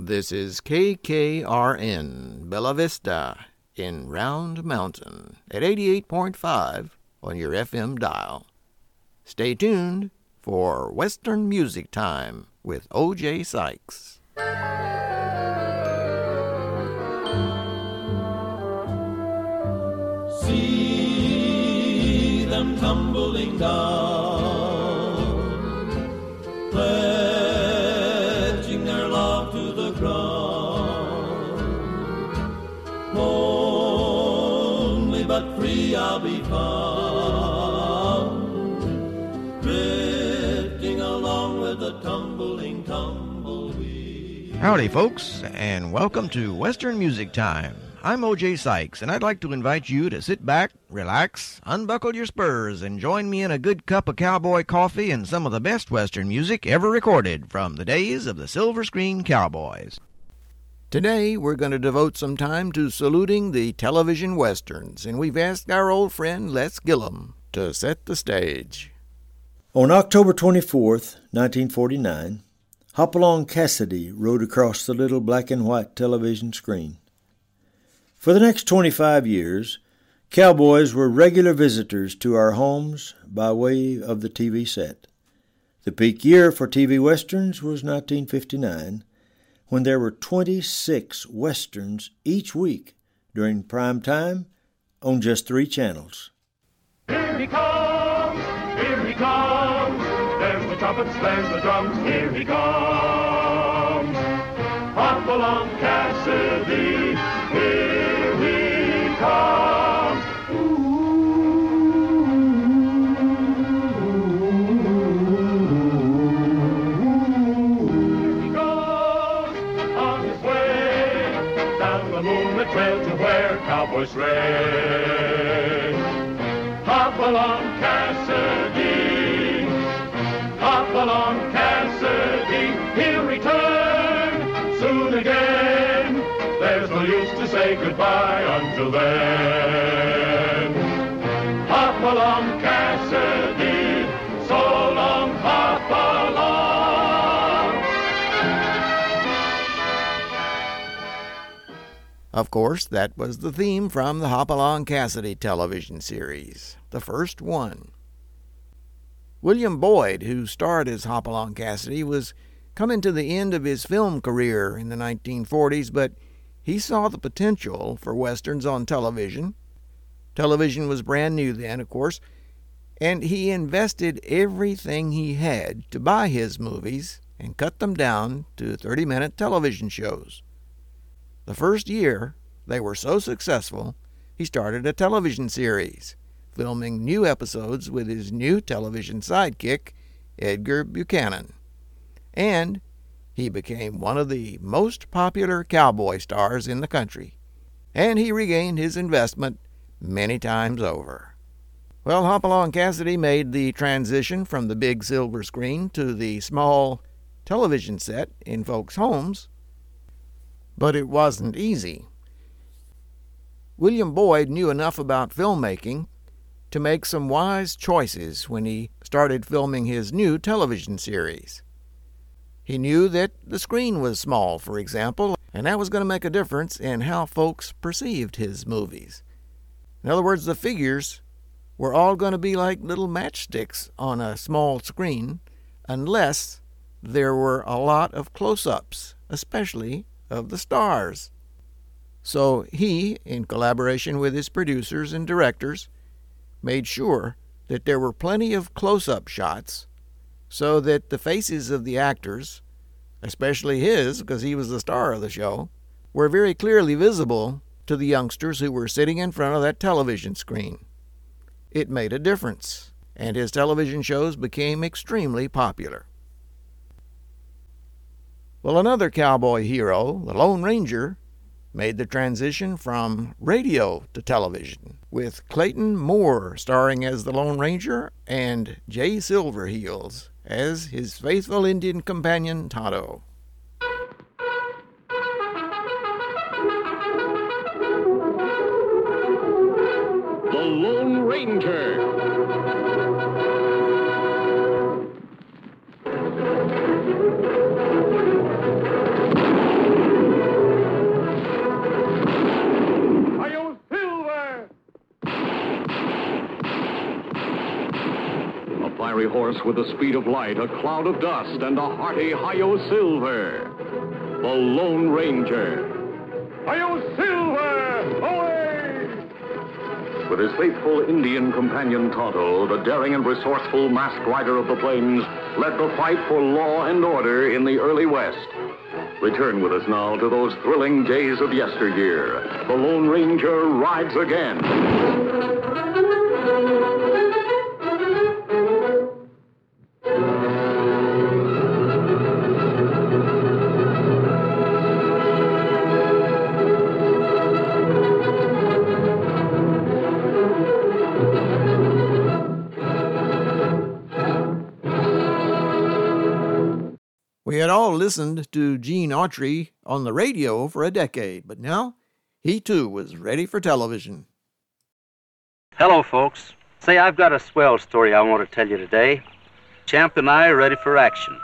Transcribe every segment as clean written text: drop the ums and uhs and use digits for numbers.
This is KKRN Bella Vista in Round Mountain at 88.5 on your FM dial. Stay tuned for Western Music Time with O.J. Sykes. See them tumbling down, pledging their love to the ground. Lonely but free I'll be found, drifting along with the tumbling tumbleweed. Howdy, folks, and welcome to Western Music Time. I'm O.J. Sykes, and I'd like to invite you to sit back, relax, unbuckle your spurs, and join me in a good cup of cowboy coffee and some of the best Western music ever recorded from the days of the Silver Screen Cowboys. Today, we're going to devote some time to saluting the television westerns, and we've asked our old friend Les Gillum to set the stage. On October 24th, 1949, Hopalong Cassidy rode across the little black and white television screen. For the next 25 years, cowboys were regular visitors to our homes by way of the TV set. The peak year for TV westerns was 1959, when there were 26 westerns each week during prime time on just 3 channels. Here he comes, here he comes. There's the trumpets, there's the drums, here he comes. Hopalong Cassidy, here he comes. Here he goes on his way down the moonlit trail to where cowboys stray. Hopalong Cassidy, Hopalong Cassidy, he'll return soon again. There's no use to say goodbye until then. Hopalong Cassidy, so long, Hopalong. Of course, that was the theme from the Hopalong Cassidy television series, the first one. William Boyd, who starred as Hopalong Cassidy, was coming to the end of his film career in the 1940s, but he saw the potential for westerns on television. Television was brand new then, of course, and he invested everything he had to buy his movies and cut them down to 30-minute television shows. The first year they were so successful, he started a television series, filming new episodes with his new television sidekick, Edgar Buchanan. And he became one of the most popular cowboy stars in the country, and he regained his investment many times over. Well, Hopalong Cassidy made the transition from the big silver screen to the small television set in folks' homes, but it wasn't easy. William Boyd knew enough about filmmaking to make some wise choices when he started filming his new television series. He knew that the screen was small, for example, and that was going to make a difference in how folks perceived his movies. In other words, the figures were all going to be like little matchsticks on a small screen, unless there were a lot of close-ups, especially of the stars. So he, in collaboration with his producers and directors, made sure that there were plenty of close-up shots so that the faces of the actors, especially his, because he was the star of the show, were very clearly visible to the youngsters who were sitting in front of that television screen. It made a difference, and his television shows became extremely popular. Well, another cowboy hero, the Lone Ranger, made the transition from radio to television, with Clayton Moore starring as the Lone Ranger and Jay Silverheels as his faithful Indian companion Tonto. The Lone Ranger. horse with the speed of light, a cloud of dust, and a hearty Hi-Yo Silver. The Lone Ranger. Hi-Yo Silver! Away! With his faithful Indian companion Tonto, the daring and resourceful masked rider of the plains led the fight for law and order in the early West. Return with us now to those thrilling days of yesteryear. The Lone Ranger rides again. We had all listened to Gene Autry on the radio for a decade, but now he too was ready for television. Hello, folks. Say, I've got a swell story I want to tell you today. Champ and I are ready for action.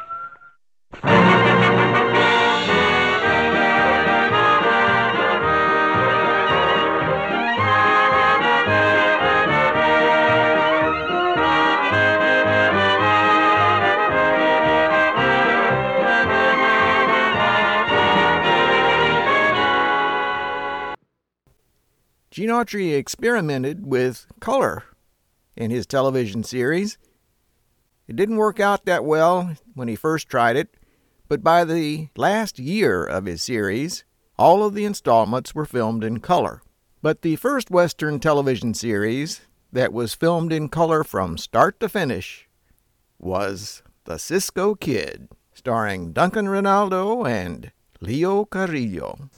Gene Autry experimented with color in his television series. It didn't work out that well when he first tried it, but by the last year of his series, all of the installments were filmed in color. But the first Western television series that was filmed in color from start to finish was The Cisco Kid, starring Duncan Rinaldo and Leo Carrillo.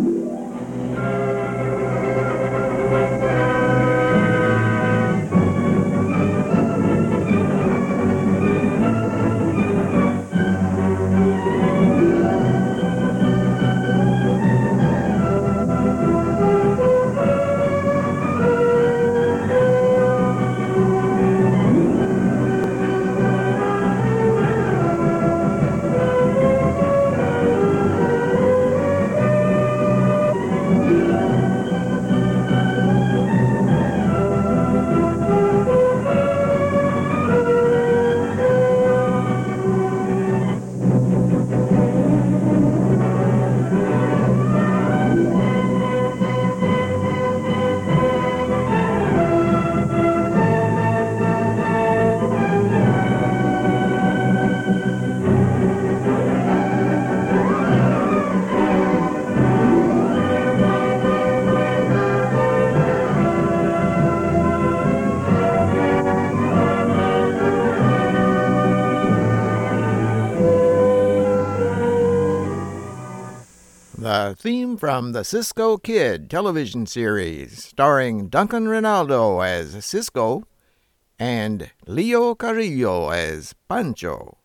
The theme from the Cisco Kid television series, starring Duncan Rinaldo as Cisco and Leo Carrillo as Pancho.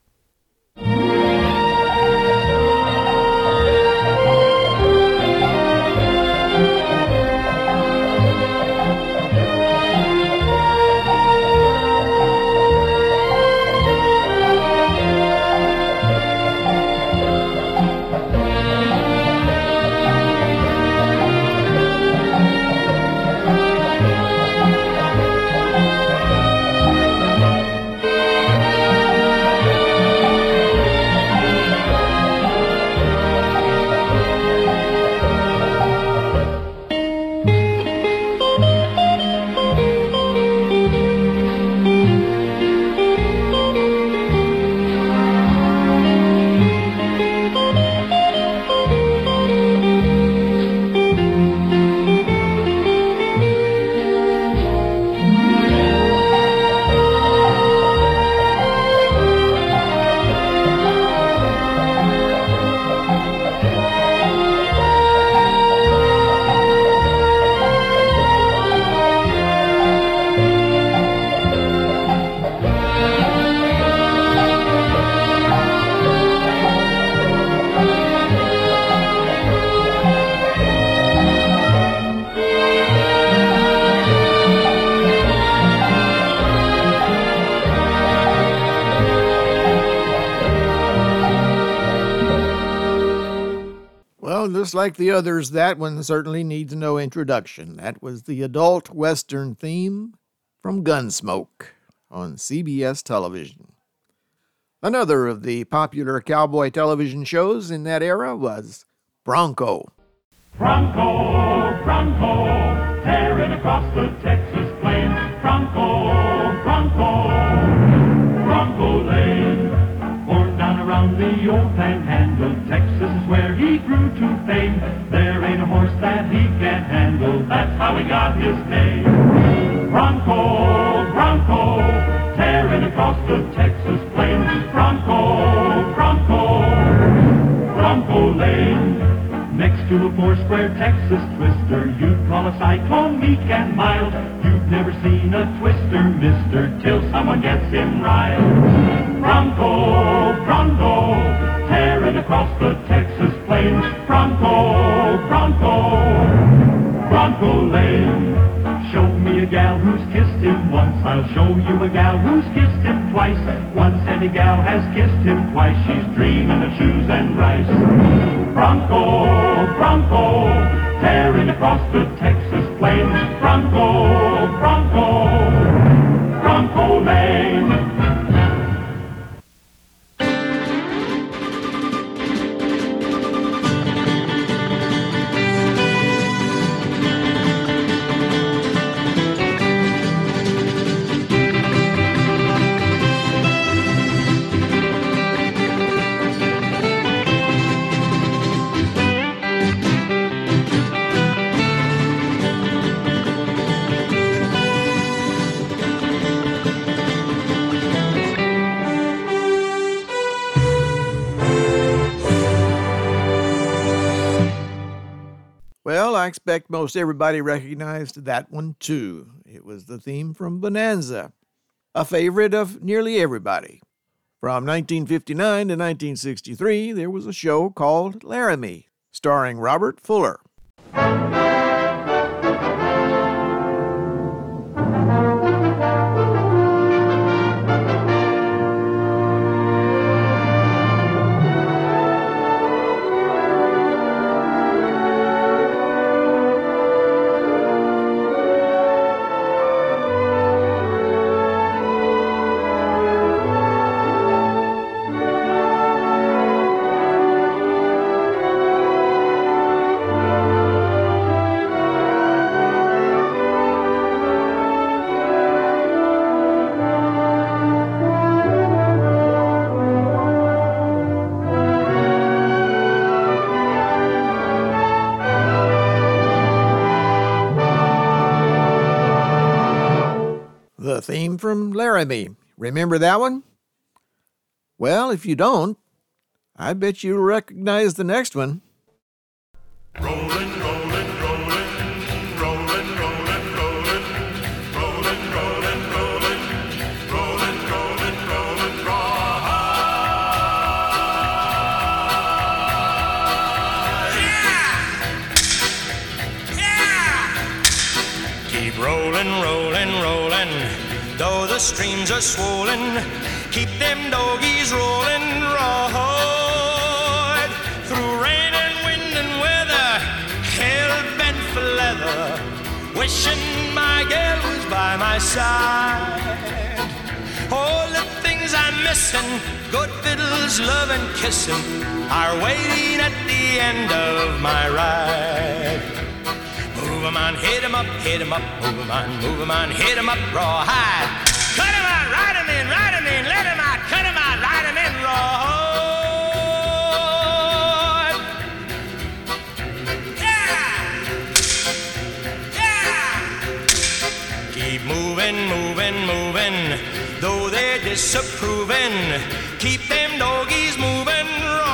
Just like the others, that one certainly needs no introduction. That was the adult Western theme from Gunsmoke. on CBS television. Another of the popular cowboy television shows in that era was Bronco. Bronco, Bronco, tearing across the Texas plains. Bronco, Bronco, Bronco Lane. Born down around the old Panhandle, Texas is where he grew to fame. There ain't a horse that he can't handle, that's how he got his name. Bronco, Bronco, tearing across the Texas plains. Bronco, Bronco, Bronco Lane. Next to a four-square Texas twister, you'd call a cyclone meek and mild. You've never seen a twister, mister, till someone gets him riled. Bronco, Bronco, tearing across the Texas plains. Bronco, Bronco, Bronco Lane. Show me a gal who's kissed him once, I'll show you a gal who's kissed him twice. Once any gal has kissed him twice, she's dreaming of shoes and rice. Bronco, Bronco, tearing across the Texas plains. Bronco, Bronco, Bronco Lane. Well, I expect most everybody recognized that one too. It was the theme from Bonanza, a favorite of nearly everybody. From 1959 to 1963, there was a show called Laramie, starring Robert Fuller. The theme from Laramie. Remember that one? Well, if you don't, I bet you'll recognize the next one. Rollin', rollin', rollin', rollin', rollin', rollin', rollin', rollin', rollin', rollin', rollin', rollin', rawhide. Yeah! Keep rollin', rollin', rollin', though the streams are swollen. Keep them doggies rollin', rawhide. Through rain and wind and weather, hell-bent for leather, wishing my gal was by my side. All the things I'm missing, good fiddles, love and kissing, are waiting at the end of my ride. Move 'em on, hit 'em up, hit 'em up, move 'em on, hit 'em up, rawhide. Cut 'em out, ride 'em in, let 'em out, cut 'em out, ride 'em in, rawhide. Yeah! Yeah! Keep moving, moving, moving, though they're disapproving. Keep them doggies moving,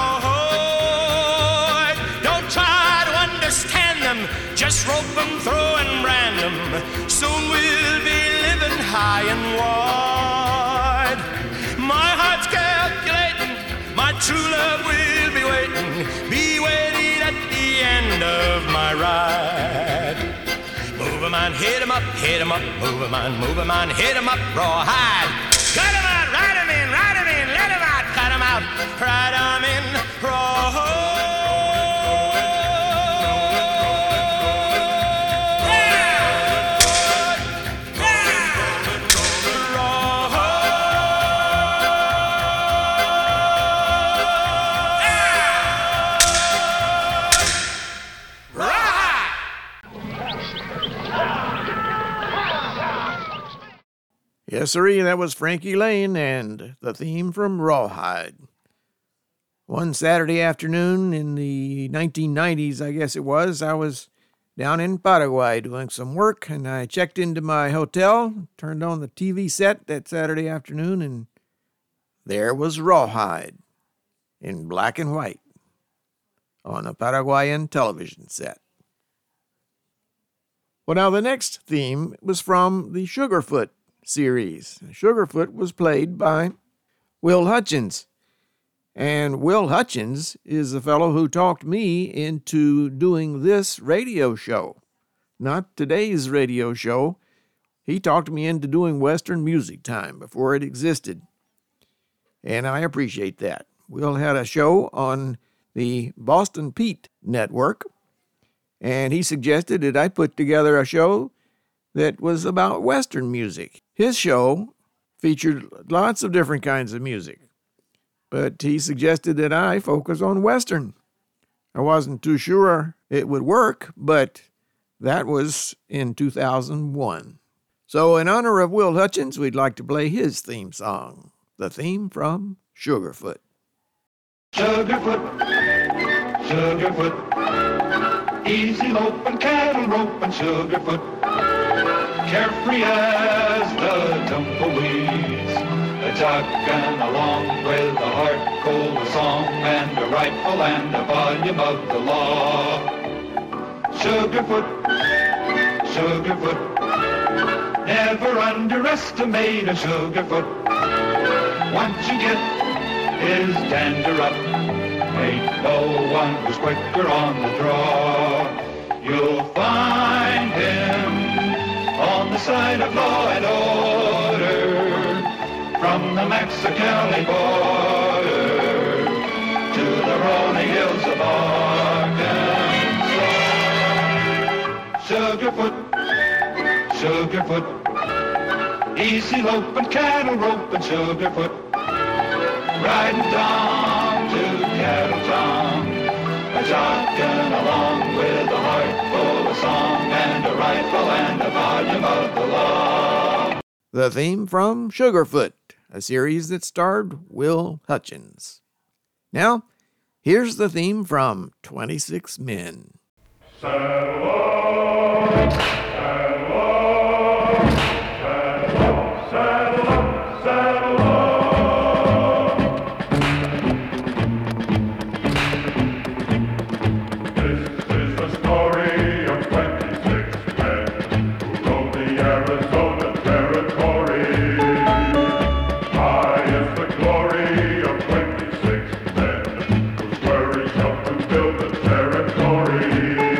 rawhide. Don't try to understand them, just rope 'em, throw and brand 'em. Soon we'll be living high and wide. My heart's calculating, my true love will be waiting at the end of my ride. Move 'em on, hit 'em up, move 'em on, hit 'em up, rawhide. Cut 'em out, ride 'em in, let 'em out, cut 'em out, ride 'em in, rawhide. Yes, sirree, that was Frankie Lane and the theme from Rawhide. One Saturday afternoon in the 1990s, I guess it was, I was down in Paraguay doing some work, and I checked into my hotel, turned on the TV set that Saturday afternoon, and there was Rawhide in black and white on a Paraguayan television set. Well, now the next theme was from the Sugarfoot series. Sugarfoot was played by Will Hutchins. And Will Hutchins is the fellow who talked me into doing this radio show. Not today's radio show. He talked me into doing Western Music Time before it existed. And I appreciate that. Will had a show on the Boston Pete Network, and he suggested that I put together a show that was about Western music. His show featured lots of different kinds of music, but he suggested that I focus on Western. I wasn't too sure it would work, but that was in 2001. So in honor of Will Hutchins, we'd like to play his theme song, the theme from Sugarfoot. Sugarfoot, Sugarfoot, easy loping, cattle roping, Sugarfoot, carefree as the tumbleweeds, jogging along with a heart full of song and a rifle and a volume of the law. Sugarfoot, Sugarfoot, never underestimate a Sugarfoot. Once you get his dander up, ain't no one who's quicker on the draw. You'll find him on the side of law and order, from the Mexicali border to the rolling hills of Arkansas. Sugarfoot, Sugarfoot, easy loping, cattle roping, Sugarfoot, riding down to Cattle Town, jogging along with a heart full of song and a rifle and a volume of the law. The theme from Sugarfoot, a series that starred Will Hutchins. Now, here's the theme from 26 Men. Saddle up, saddle up, saddle up, saddle up. This is the story of 26 men who rode the Arizona Territory. High is the glory of 26 men whose courage helped to build the territory.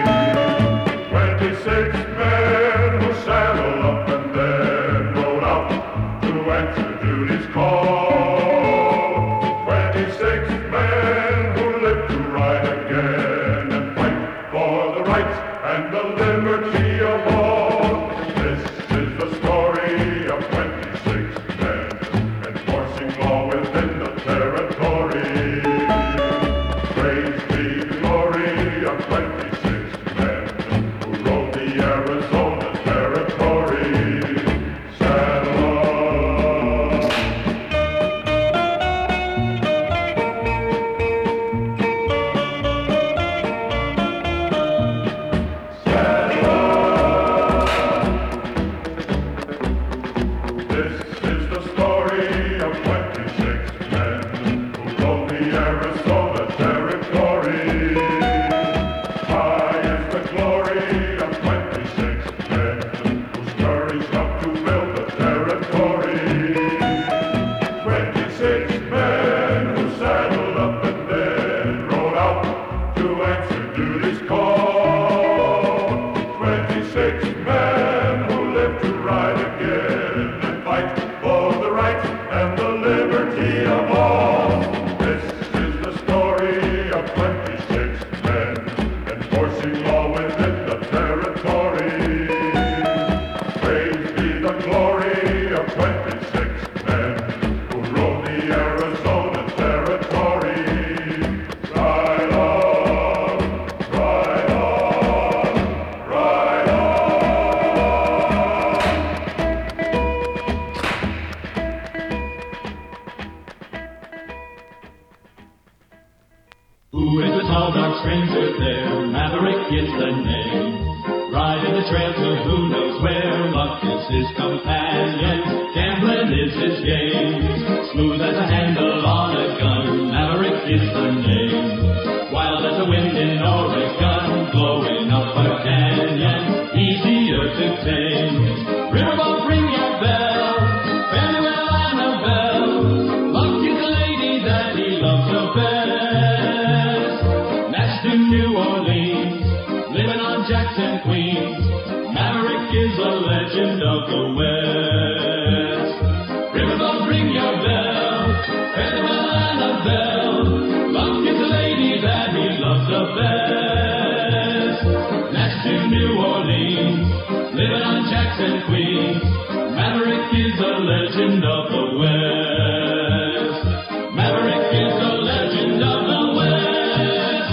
26 men who saddled up and then rode out to answer duty's call. 26 men who lived to ride again and fight for the rights and the liberty of all. This is the story of 26 men enforcing law within the territory. Praise be the glory of 26 men who rode the Arizona Territory. Saddle up. no dark stranger there, Maverick is the name. Riding the trail to who knows where, luck is his companion, gambling is his game. Smooth as a handle on a gun, Maverick is the name. Wild as the wind in Oregon, blowing up a canyon, easier to tame. Riverboat, ring your bell, farewell Annabelle. Luck is the lady that he loves the best. That's to New Orleans, living on Jackson, Queens. Maverick is a legend of the West. Riverboat, ring your bell, farewell Annabelle. Luck is the lady that he loves the best. That's to New Orleans, living on Jackson, Queens. Maverick is a legend of the West. Maverick is a legend of the West.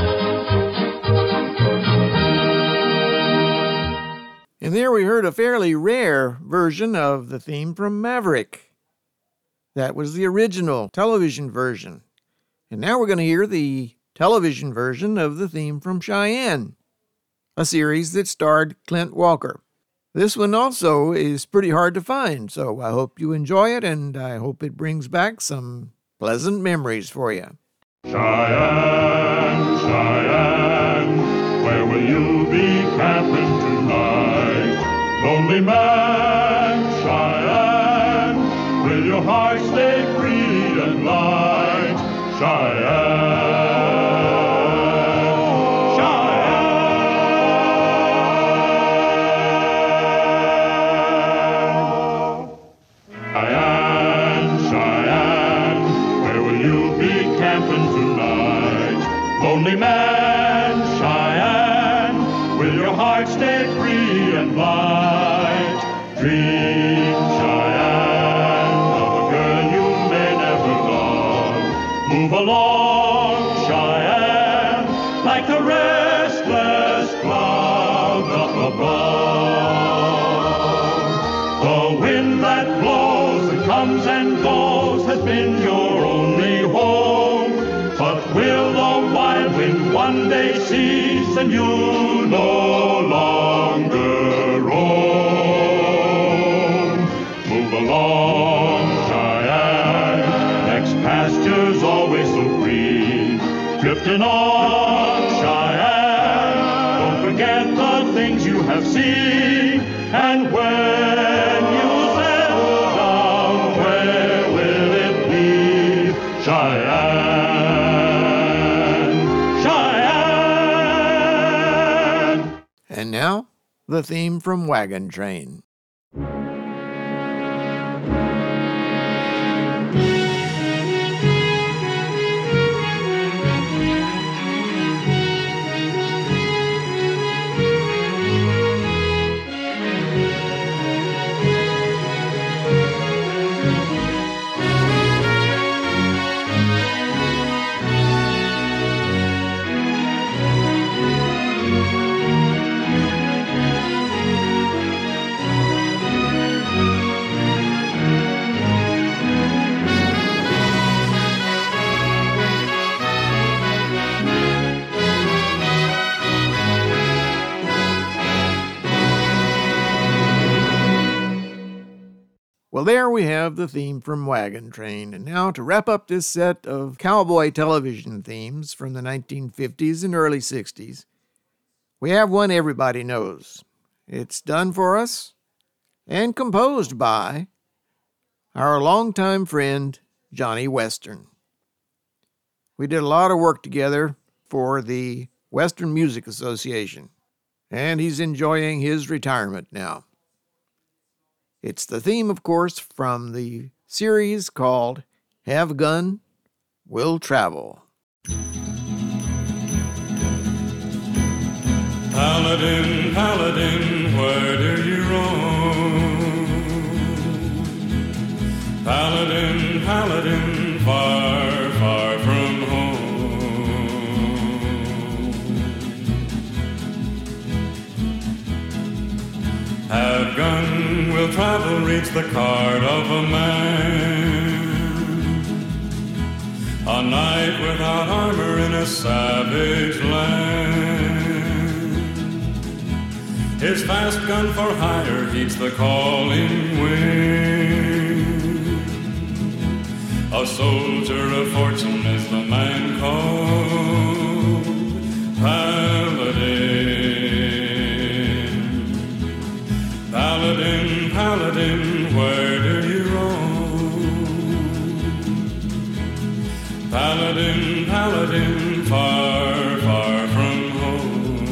And there we heard a fairly rare version of the theme from Maverick. That was the original television version. And now we're going to hear the television version of the theme from Cheyenne, a series that starred Clint Walker. This one also is pretty hard to find, so I hope you enjoy it, and I hope it brings back some pleasant memories for you. Cheyenne, Cheyenne, where will you be camping tonight? Lonely man, Cheyenne, will your heart stay free and light? Cheyenne, Cheyenne, Cheyenne, where will you be camping tonight? Lonely man, Cheyenne, will your heart stay free and light? Dream, Cheyenne, of a girl you may never love. Move along, Cheyenne, like the restless cloud up above. The wind that blows and comes and goes has been your only home. But will the wild wind one day cease and you no longer roam? Move along, Cheyenne, next pasture's always so green. Drifting on, Cheyenne, don't forget the things you have seen. And when you settle down, where will it be? Cheyenne, Cheyenne. And now, the theme from Wagon Train. Well, there we have the theme from Wagon Train. And now to wrap up this set of cowboy television themes from the 1950s and early 60s, we have one everybody knows. It's done for us and composed by our longtime friend, Johnny Western. We did a lot of work together for the Western Music Association, and he's enjoying his retirement now. It's the theme, of course, from the series called Have a Gun, We'll Travel. Paladin, Paladin, where do you roam? Paladin, Paladin, far, far from home. Have gun, we'll travel, reach the card of a man. A knight without armor in a savage land. His fast gun for hire heeds the calling wind. A soldier of fortune is the man called Paladin. Paladin, Paladin, where do you roam? Paladin, Paladin, far, far from home.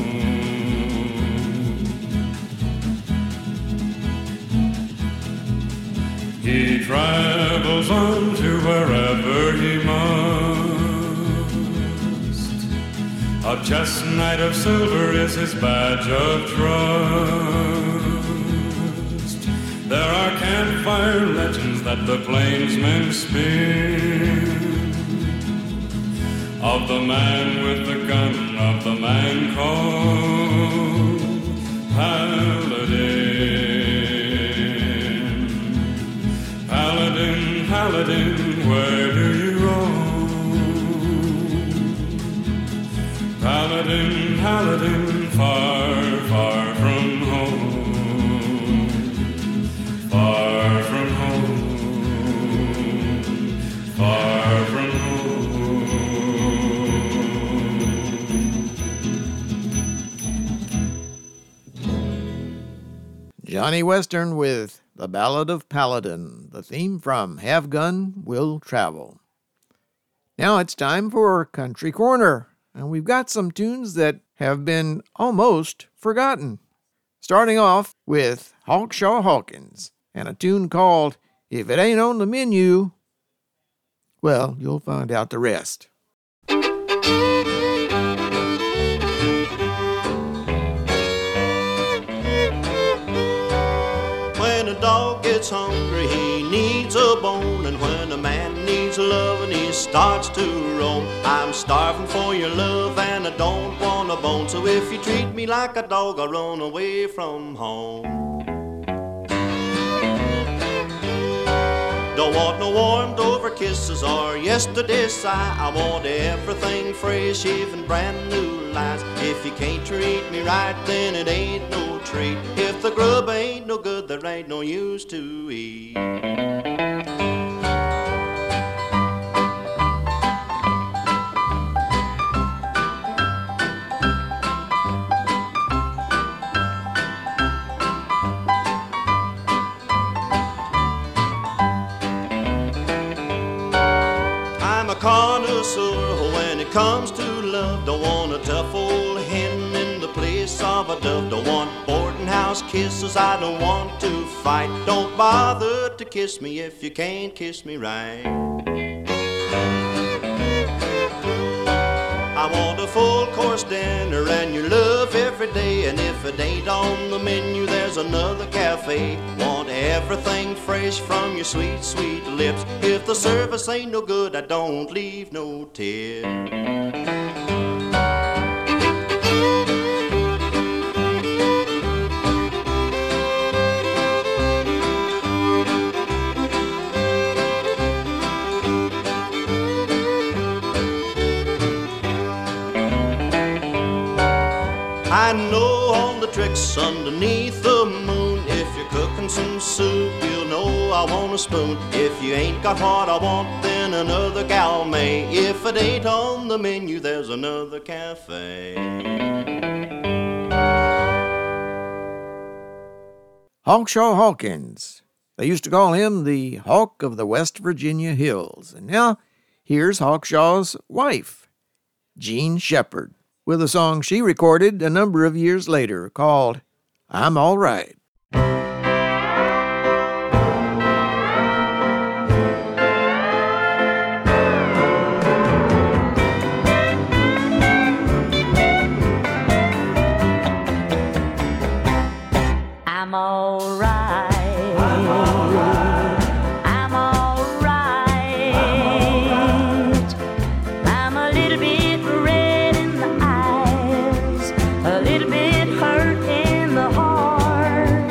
He travels on to wherever he must. A chestnut of silver is his badge of trust. There are campfire legends that the plainsmen spin, of the man with the gun, of the man called Paladin. Paladin, Paladin, where do you roam? Paladin, Paladin, far, far from home. Far from home. Far from home. Johnny Western with The Ballad of Paladin, the theme from Have Gun, Will Travel. Now it's time for Country Corner, and we've got some tunes that have been almost forgotten. Starting off with Hawkshaw Hawkins, and a tune called If It Ain't on the Menu. Well, you'll find out the rest. When a dog gets hungry, he needs a bone. And when a man needs love and he starts to roam, I'm starving for your love and I don't want a bone. So if you treat me like a dog, I'll run away from home. Don't want no warmed over kisses or yesterday's sigh. I want everything fresh, even brand new lies. If you can't treat me right, then it ain't no treat. If the grub ain't no good, there ain't no use to eat. Connoisseur when it comes to love. Don't want a tough old hen in the place of a dove. Don't want boarding house kisses, I don't want to fight. Don't bother to kiss me if you can't kiss me right. I want a full course dinner and your love every day. And if it ain't on the menu, there's another cafe. Want everything fresh from your sweet, sweet lips. If the service ain't no good, I don't leave no tip. I know all the tricks underneath the moon. If you're cooking some soup, you'll know I want a spoon. If you ain't got what I want, then another gal may. If it ain't on the menu, there's another cafe. Hawkshaw Hawkins. They used to call him the Hawk of the West Virginia Hills. And now, here's Hawkshaw's wife, Jean Shepard, with a song she recorded a number of years later called I'm All Right. I'm all right. I'm all right. I'm all right. I'm a little bit red in the eyes, a little bit hurt in the heart.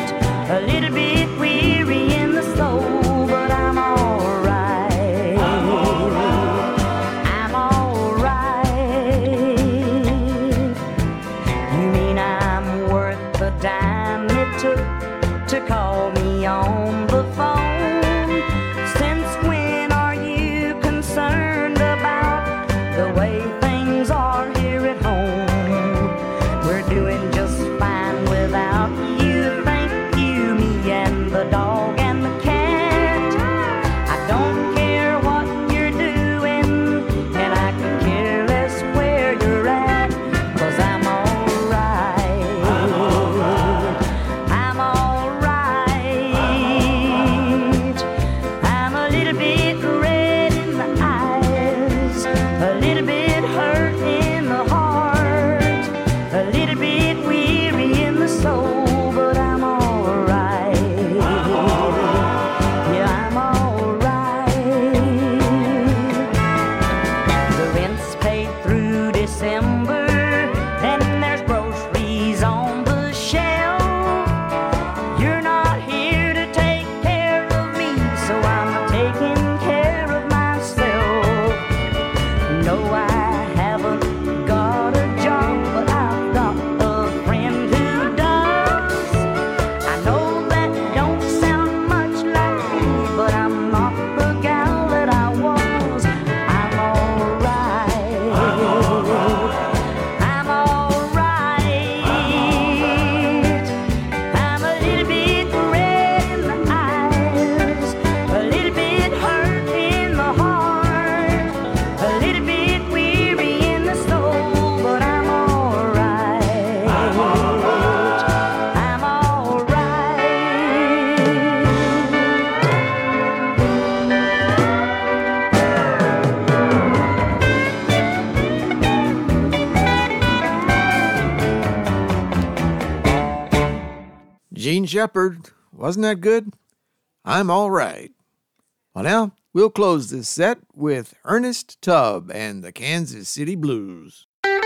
Gene Shepard, wasn't that good? I'm all right. Well, now we'll close this set with Ernest Tubb and the Kansas City Blues.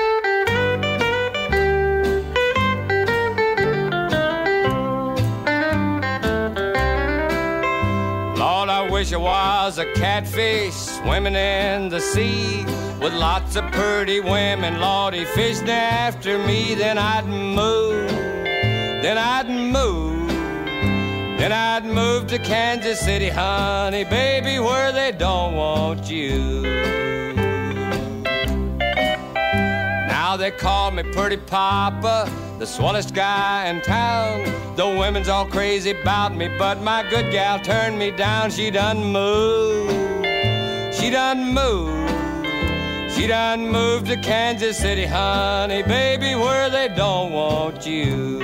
Lord, I wish I was a catfish swimming in the sea with lots of pretty women, Lordy, fishing after me. Then I'd move, then I'd move. Then I'd move to Kansas City, honey, baby, where they don't want you. Now they call me Pretty Papa, the swellest guy in town. The women's all crazy about me, but my good gal turned me down. She done moved, she done moved. She done moved to Kansas City, honey, baby, where they don't want you.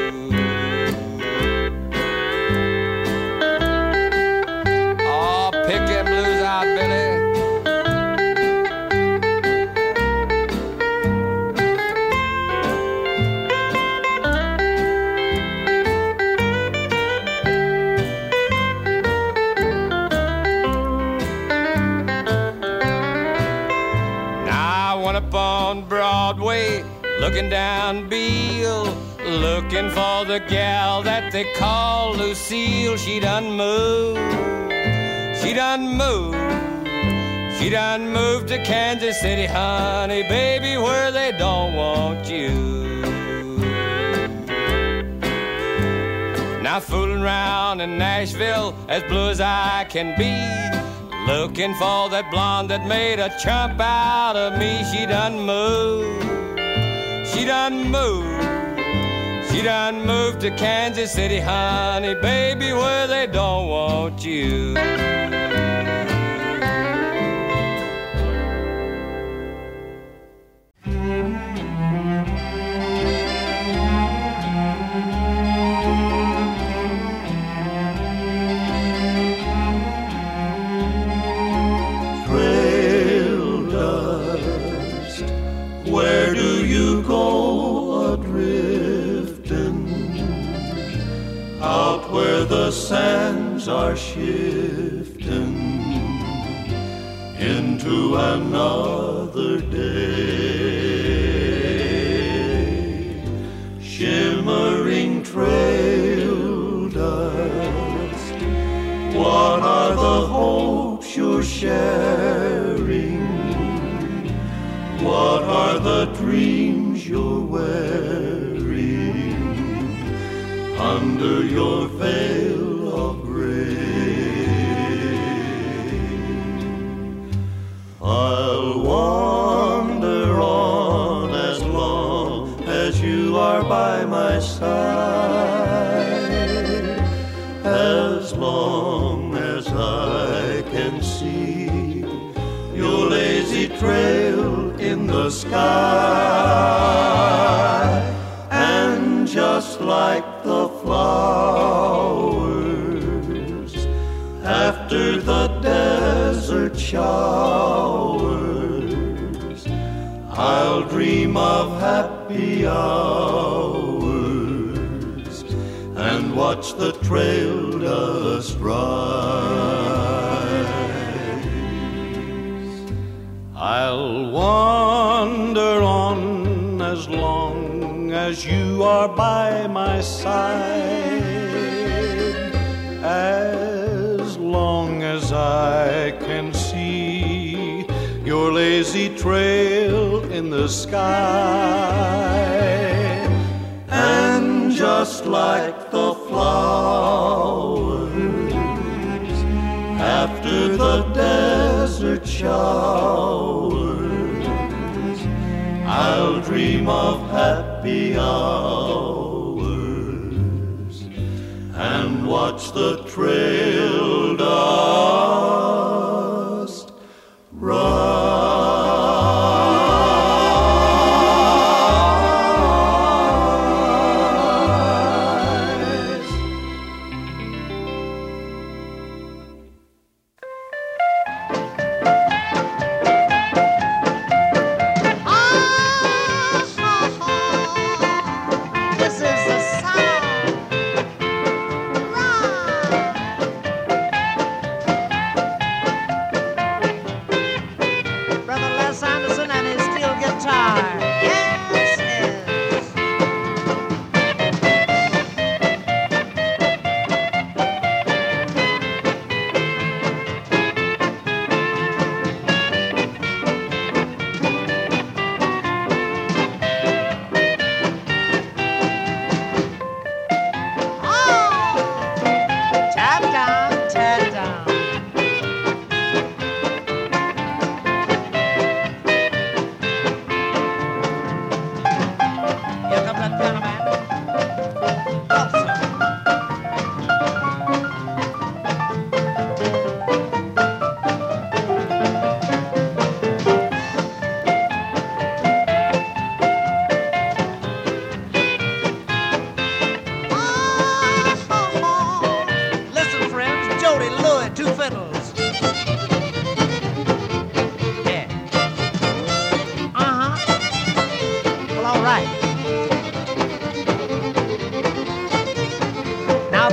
Pick them blues out, Billy. Now I went up on Broadway, looking down Beale, looking for the gal that they call Lucille. She done moved. She done moved, she done moved to Kansas City, honey, baby, where they don't want you. Now fooling around in Nashville, as blue as I can be, looking for that blonde that made a chump out of me. She done moved, she done moved. She done moved to Kansas City, honey, baby, where they don't want you. Trail dust, where do you go a-drifting? Out where the sands are shifting into another day. Shimmering trail dust, what are the hopes you're sharing? What are the dreams you're wearing under your veil of gray? I'll wander on as long as you are by my side, as long as I can see your lazy trail in the sky. And just like the flowers after the desert showers, I'll dream of happy hours and watch the trail dust rise. I'll wander on as long as you are by my side, as long as I can see your lazy trail in the sky. And just like the flowers after the desert showers, I'll dream of happy hours and watch the trail dust rise. This is the sound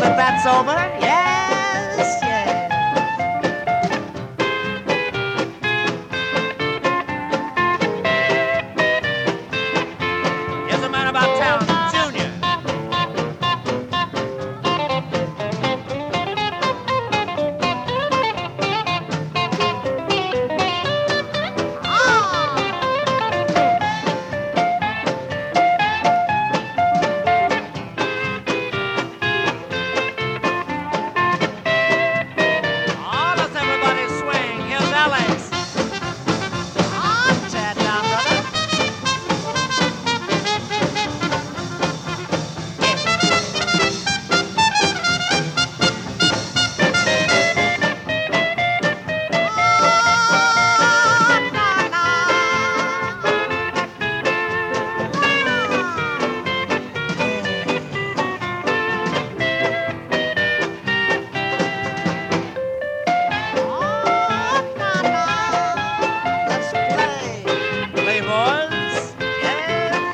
that that's over? Yes, yes. Here's a man about town, Junior. Oh, let's everybody swing. Here's Alex. Oh, chat down, brother. Let's play. Play, boys. Yeah,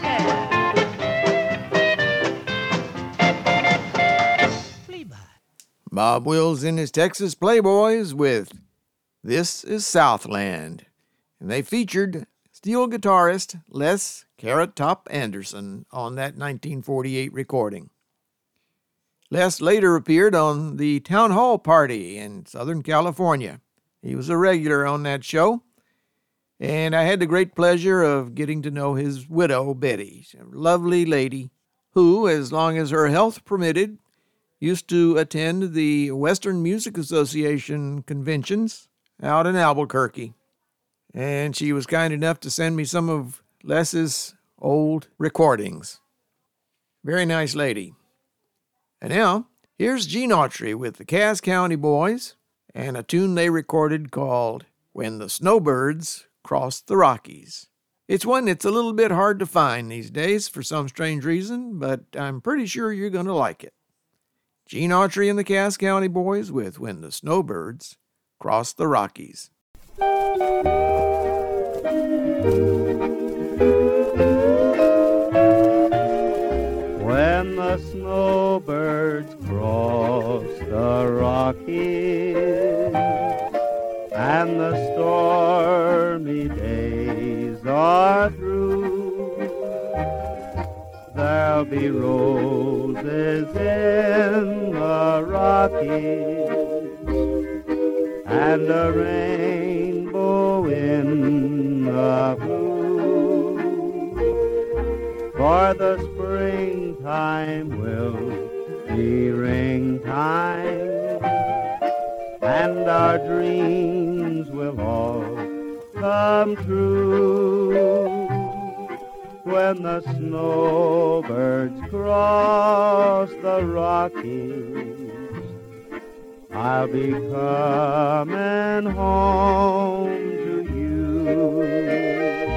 yeah. Flea by. Bob Wills and his Texas Playboys with This is Southland. And they featured steel guitarist Les Carrot Top Anderson on that 1948 recording. Les later appeared on the Town Hall Party in Southern California. He was a regular on that show, and I had the great pleasure of getting to know his widow, Betty, a lovely lady who, as long as her health permitted, used to attend the Western Music Association conventions out in Albuquerque. And she was kind enough to send me some of Les's old recordings. Very nice lady. And now, here's Gene Autry with the Cass County Boys and a tune they recorded called When the Snowbirds Crossed the Rockies. It's one that's a little bit hard to find these days for some strange reason, but I'm pretty sure you're going to like it. Gene Autry and the Cass County Boys with When the Snowbirds Crossed the Rockies. When the snowbirds cross the Rockies and the stormy days are through, there'll be roses in the Rockies and a rainbow in the blue, for the springtime will be ring time, and our dreams will all come true. When the snowbirds cross the Rockies, I'll be coming home to you.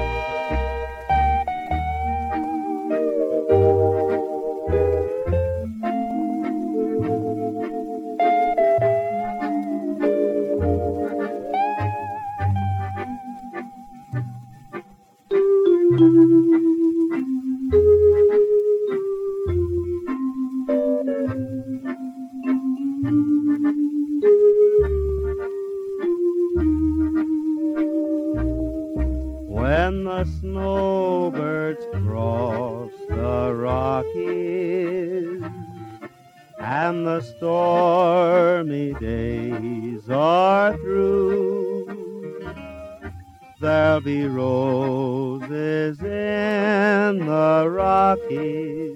When the snowbirds cross the Rockies and the stormy days are through, there'll be roses in the Rockies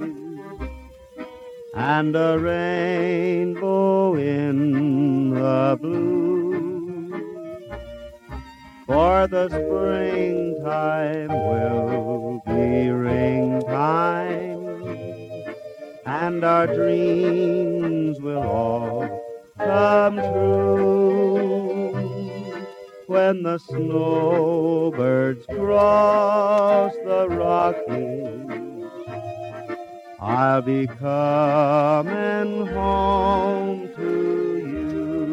and a rainbow in the blue, for the springtime will be ring time, and our dreams will all come true. When the snowbirds cross the Rockies, I'll be coming home to you.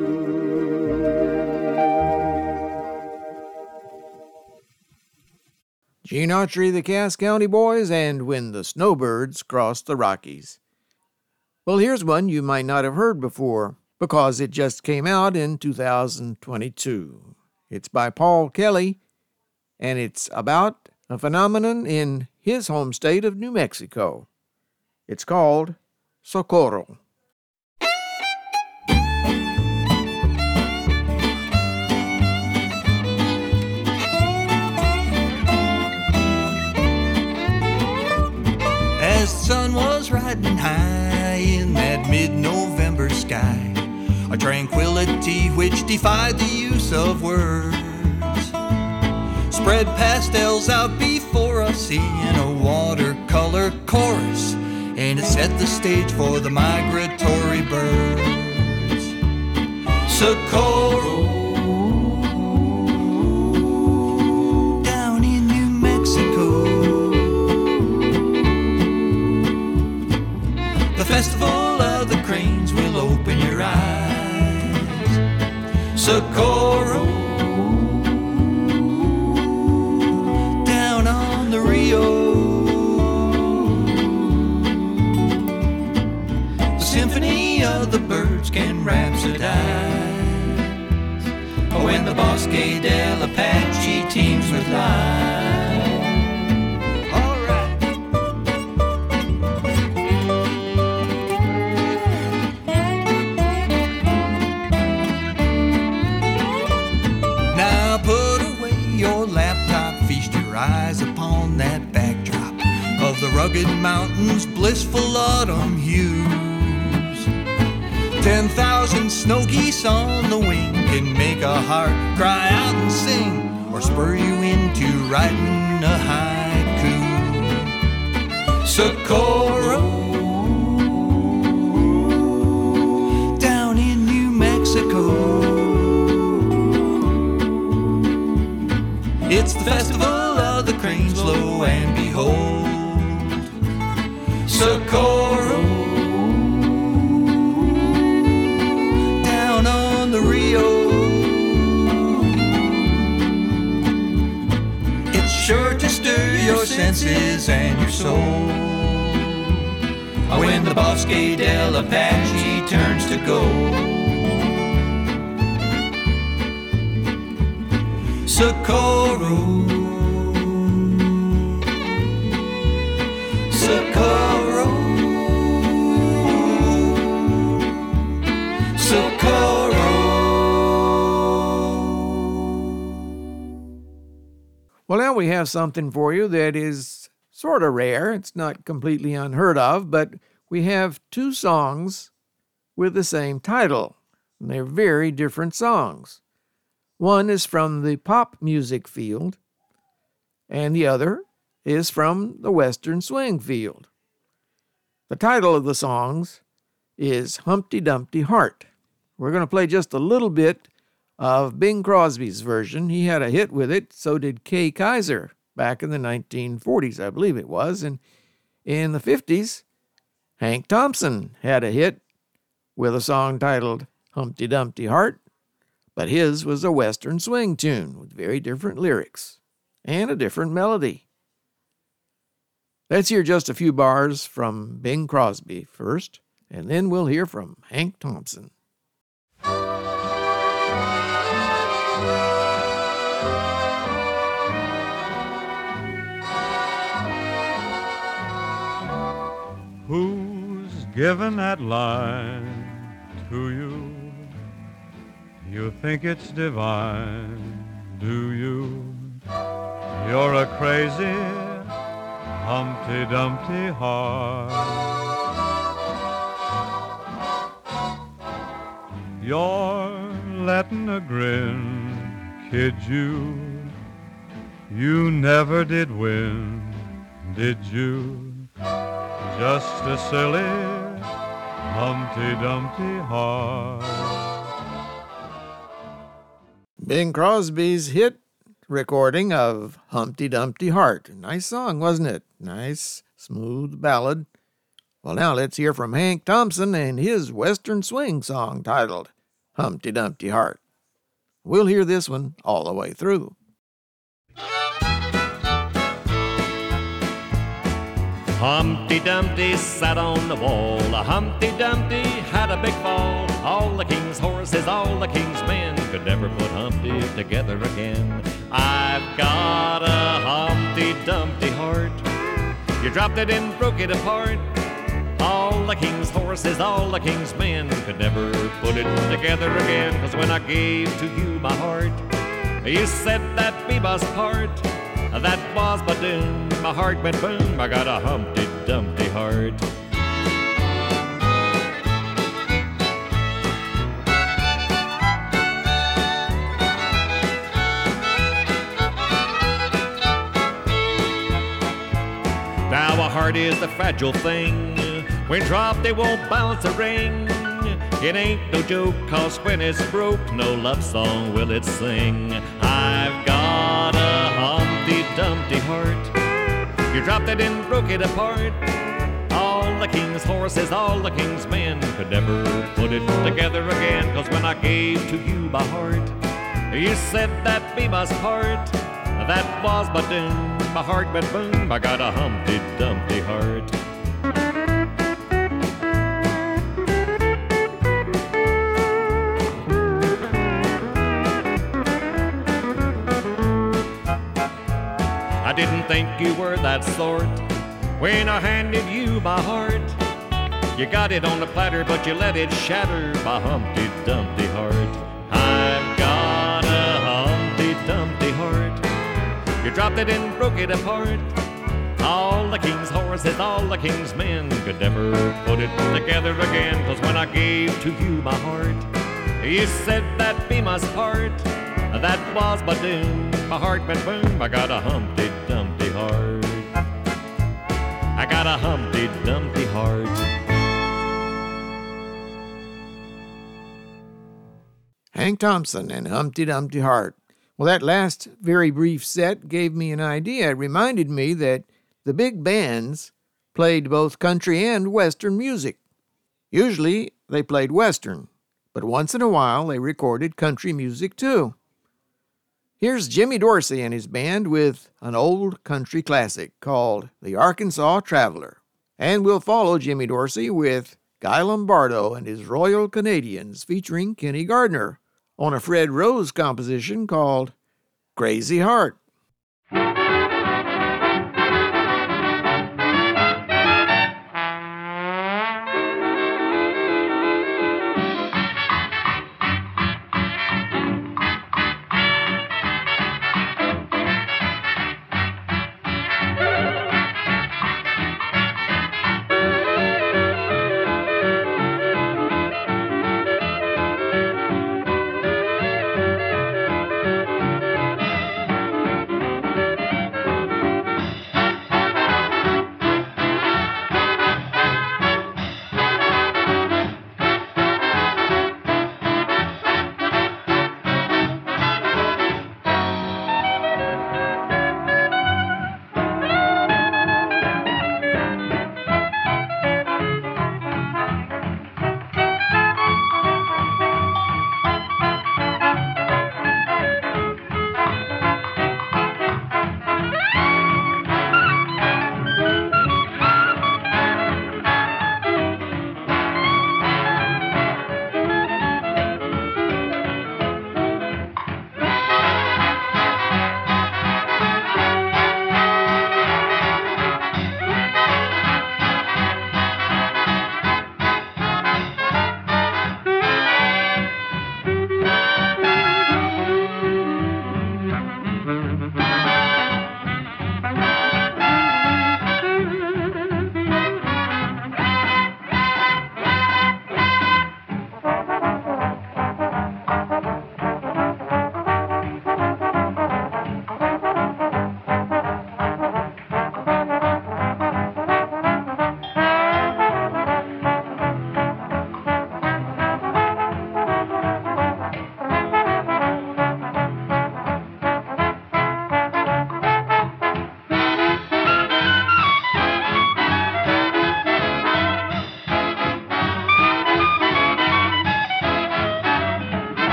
Gene Autry, the Cass County Boys, and When the Snowbirds Crossed the Rockies. Well, here's one you might not have heard before because it just came out in 2022. It's by Paul Kelly, and it's about a phenomenon in his home state of New Mexico. It's called Socorro. As the sun was riding high in that mid-November sky, a tranquility which defied the use of words spread pastels out before us in a watercolor chorus, and it set the stage for the migratory birds. Socorro, down in New Mexico, the festival of the cranes will open your eyes. Socorro, down on the Rio, the symphony of the birds can rhapsodize when the Bosque del Apache teams with life. Eyes upon that backdrop of the rugged mountains' blissful autumn hues. 10,000 snow geese on the wing can make a heart cry out and sing, or spur you into writing a haiku. Socorro, down in New Mexico, it's the festival of the cranes, lo and behold. Socorro, down on the Rio, it's sure to stir your senses and your soul when the Bosque del Apache turns to gold. Socorro, Socorro, Socorro. Well, now we have something for you that is sort of rare. It's not completely unheard of, but we have two songs with the same title. And they're very different songs. One is from the pop music field, and the other is from the Western swing field. The title of the songs is Humpty Dumpty Heart. We're going to play just a little bit of Bing Crosby's version. He had a hit with it, so did Kay Kyser back in the 1940s, I believe it was. And in the 50s, Hank Thompson had a hit with a song titled Humpty Dumpty Heart, but his was a Western swing tune with very different lyrics and a different melody. Let's hear just a few bars from Bing Crosby first, and then we'll hear from Hank Thompson. Who's given that line to you? You think it's divine, do you? You're a crazy Humpty Dumpty heart. You're letting a grin kid you. You never did win, did you? Just a silly Humpty Dumpty heart. Bing Crosby's hit recording of Humpty Dumpty Heart. Nice song, wasn't it? Nice, smooth ballad. Well, now let's hear from Hank Thompson and his Western swing song titled Humpty Dumpty Heart. We'll hear this one all the way through. Humpty Dumpty sat on the wall. Humpty Dumpty had a big fall. All the king's horses, all the king's men could never put Humpty together again. I've got a Humpty Dumpty heart. You dropped it and broke it apart. All the king's horses, all the king's men could never put it together again. 'Cause when I gave to you my heart, you said that we must part. That was my doom, my heart went boom. I got a Humpty Dumpty heart. Now a heart is a fragile thing. When dropped it won't bounce a ring. It ain't no joke, 'cause when it's broke, no love song will it sing. I've got a Humpty Dumpty heart. You dropped it and broke it apart. All the king's horses, all the king's men could never put it together again. 'Cause when I gave to you my heart, you said that we must part. That was my doom, my heart went boom. I got a Humpty Dumpty heart. I didn't think you were that sort when I handed you my heart. You got it on the platter, but you let it shatter my Humpty Dumpty heart. I've got a Humpty Dumpty heart. You dropped it and broke it apart. All the king's horses, all the king's men could never put it together again. 'Cause when I gave to you my heart, you said that we must part. That was my doom, my heart went boom. I got a Humpty Dumpty heart. I got a Humpty Dumpty heart. Hank Thompson and Humpty Dumpty Heart. Well, that last very brief set gave me an idea. It reminded me that the big bands played both country and western music. Usually they played western, but once in a while they recorded country music too. Here's Jimmy Dorsey and his band with an old country classic called The Arkansas Traveler. And we'll follow Jimmy Dorsey with Guy Lombardo and his Royal Canadians featuring Kenny Gardner on a Fred Rose composition called Crazy Heart.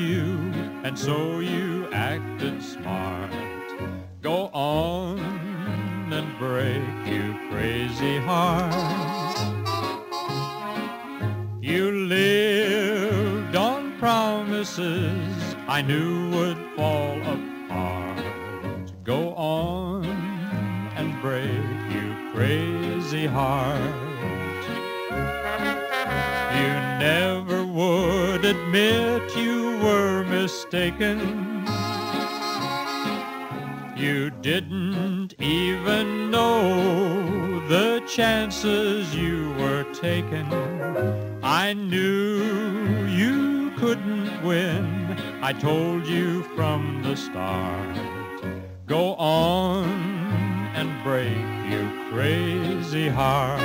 you, and so you acted smart. Go on and break, you crazy heart. You lived on promises I knew would fall apart. Go on and break, you crazy heart. You never would admit you were mistaken. You didn't even know the chances you were taking. I knew you couldn't win. I told you from the start. Go on and break, you crazy heart.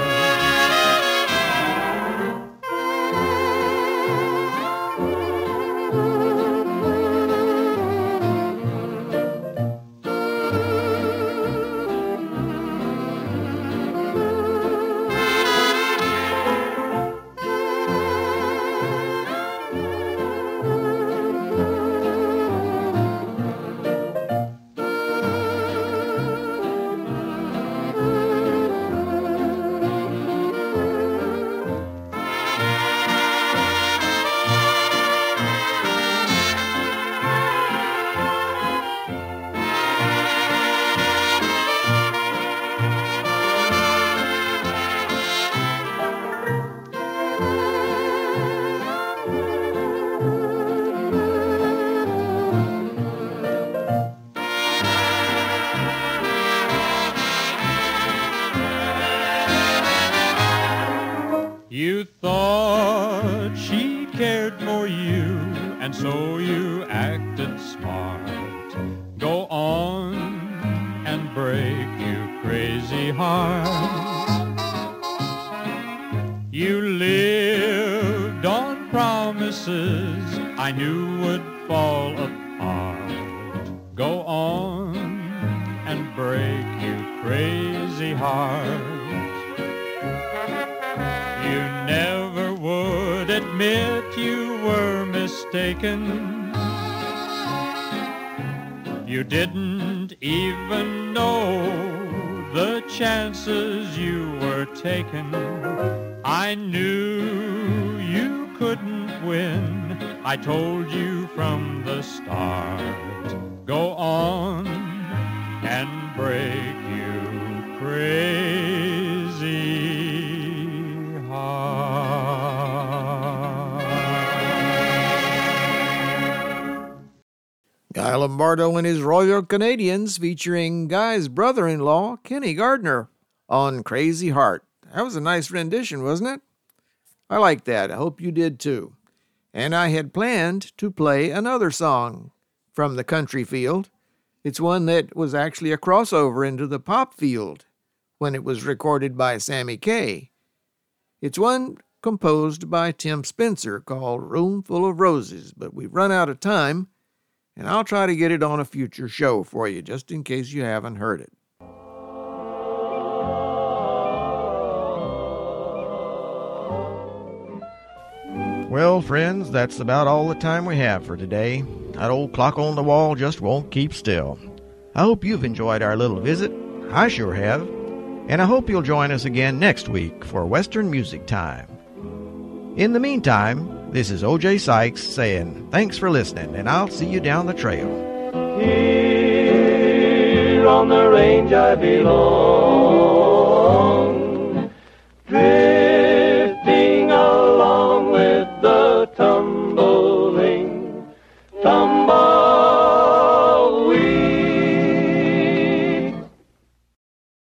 You thought she cared for you, and so you acted smart. Go on and break, you crazy heart. You lived on promises I knew would fall apart. Go on and break, you crazy heart. You never would admit you were mistaken. You didn't even know the chances you were taking. I knew you couldn't win. I told you from the start. Go on and break, you crazy Guy Lombardo and his Royal Canadians featuring Guy's brother-in-law, Kenny Gardner, on Crazy Heart. That was a nice rendition, wasn't it? I like that. I hope you did too. And I had planned to play another song from the country field. It's one that was actually a crossover into the pop field when it was recorded by Sammy Kaye. It's one composed by Tim Spencer called Room Full of Roses, but we've run out of time, and I'll try to get it on a future show for you, just in case you haven't heard it. Well, friends, that's about all the time we have for today. That old clock on the wall just won't keep still. I hope you've enjoyed our little visit. I sure have. And I hope you'll join us again next week for Western Music Time. In the meantime, this is O.J. Sykes saying thanks for listening, and I'll see you down the trail. Here on the range I belong.